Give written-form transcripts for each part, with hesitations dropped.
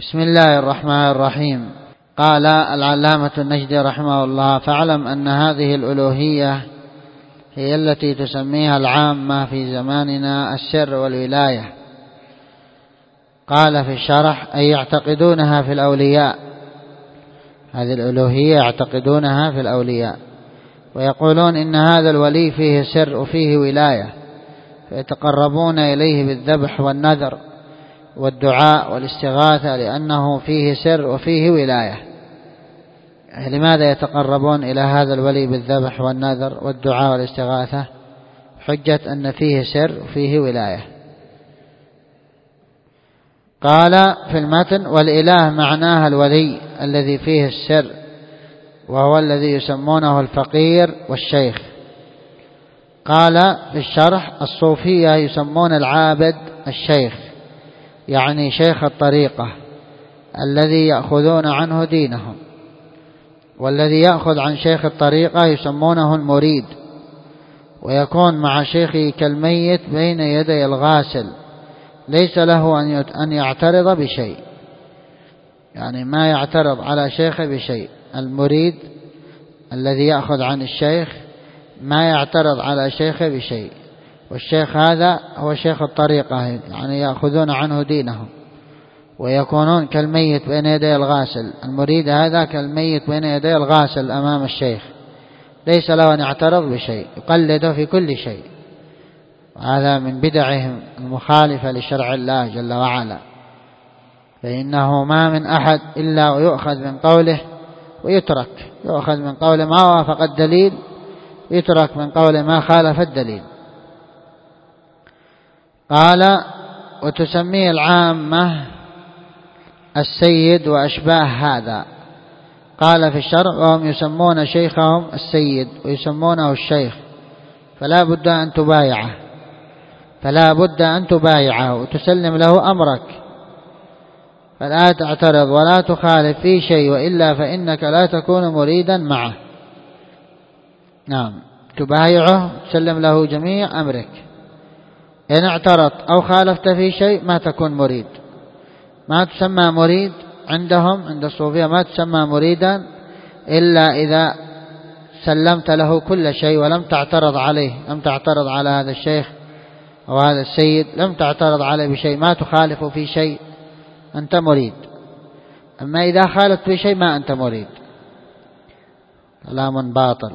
بسم الله الرحمن الرحيم. قال العلامة النجدي رحمه الله: فاعلم أن هذه الألوهية هي التي تسميها العامة في زماننا السر والولاية. قال في الشرح: أي يعتقدونها في الأولياء، هذه الألوهية يعتقدونها في الأولياء، ويقولون إن هذا الولي فيه سر وفيه ولاية، فيتقربون إليه بالذبح والنذر والدعاء والاستغاثة لأنه فيه سر وفيه ولاية. لماذا يتقربون إلى هذا الولي بالذبح والنذر والدعاء والاستغاثة؟ حجة أن فيه سر وفيه ولاية. قال في المتن: والإله معناها الولي الذي فيه السر، وهو الذي يسمونه الفقير والشيخ. قال في الشرح: الصوفية يسمون العابد الشيخ، يعني شيخ الطريقة الذي يأخذون عنه دينهم، والذي يأخذ عن شيخ الطريقة يسمونه المريد، ويكون مع شيخه كالميت بين يدي الغاسل، ليس له أن يعترض بشيء، يعني ما يعترض على شيخه بشيء. المريد الذي يأخذ عن الشيخ ما يعترض على شيخه بشيء، والشيخ هذا هو شيخ الطريقة، يعني يأخذون عنه دينهم، ويكونون كالميت بين يدي الغاسل. المريد هذا كالميت بين يدي الغاسل أمام الشيخ، ليس له أن يعترض بشيء، يقلده في كل شيء. وهذا من بدعهم المخالفة لشرع الله جل وعلا، فإنه ما من أحد إلا ويؤخذ من قوله ويترك، يؤخذ من قوله ما وافق الدليل، يترك من قوله ما خالف الدليل. قال: وتسميه العامة السيد وأشباه هذا. قال في الشرع: وهم يسمون شيخهم السيد ويسمونه الشيخ، فلا بد أن تبايعه وتسلم له أمرك، فلا تعترض ولا تخالف في شيء، وإلا فإنك لا تكون مريدا معه. نعم، تبايعه تسلم له جميع أمرك. إن اعترضت أو خالفت في شيء ما تكون مريد، ما تسمى مريد عندهم، عند الصوفية ما تسمى مريدا إلا إذا سلمت له كل شيء ولم تعترض عليه، لم تعترض على هذا الشيخ أو هذا السيد، لم تعترض عليه بشيء، ما تخالف في شيء، أنت مريد. أما إذا خالفت في شيء ما أنت مريد، كلام باطل.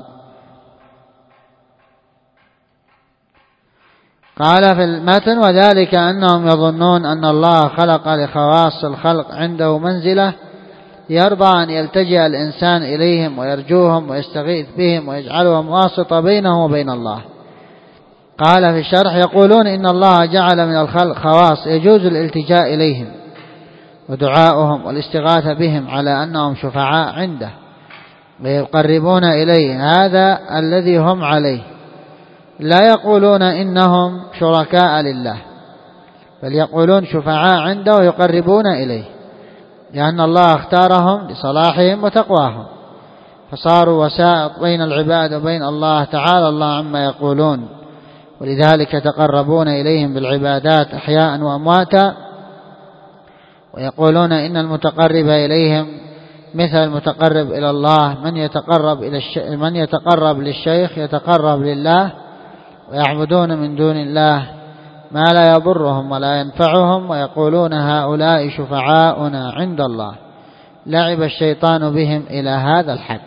قال في المتن: وذلك أنهم يظنون أن الله خلق لخواص الخلق عنده منزلة يرضى أن يلتجئ الإنسان إليهم ويرجوهم ويستغيث بهم ويجعلهم واسطة بينه وبين الله. قال في الشرح: يقولون إن الله جعل من الخلق خواص يجوز الالتجاء إليهم ودعاؤهم والاستغاثة بهم على أنهم شفعاء عنده ويقربون إليه، هذا الذي هم عليه. لا يقولون إنهم شركاء لله، بل يقولون شفعاء عنده ويقربون إليه، لأن الله اختارهم لصلاحهم وتقواهم، فصاروا وسائط بين العباد وبين الله تعالى الله عما يقولون، ولذلك تقربون إليهم بالعبادات أحياء وأمواتا. ويقولون إن المتقرب إليهم مثل المتقرب إلى الله، من يتقرب للشيخ يتقرب لله، ويعبدون من دون الله ما لا يضرهم ولا ينفعهم، ويقولون هؤلاء شفعاؤنا عند الله. لعب الشيطان بهم إلى هذا الحد.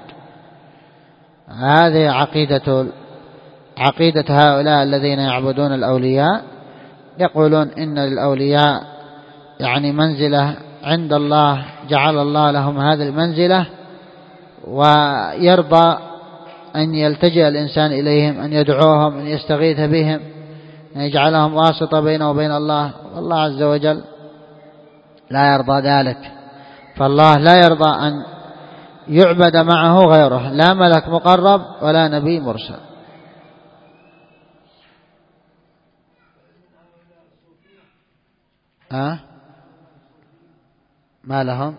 هذه عقيدة هؤلاء الذين يعبدون الأولياء، يقولون إن للأولياء يعني منزلة عند الله، جعل الله لهم هذه المنزلة، ويرضى أن يلتجئ الإنسان إليهم، أن يدعوهم، أن يستغيث بهم، أن يجعلهم واسطة بينه وبين الله. والله عز وجل لا يرضى ذلك، فالله لا يرضى أن يعبد معه غيره، لا ملك مقرب ولا نبي مرسل. ما لهم؟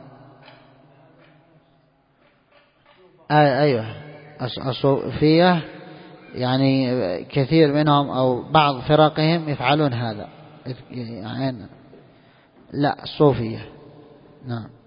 أيوة، الصوفية يعني كثير منهم أو بعض فرقهم يفعلون هذا، يعني لا الصوفية نعم.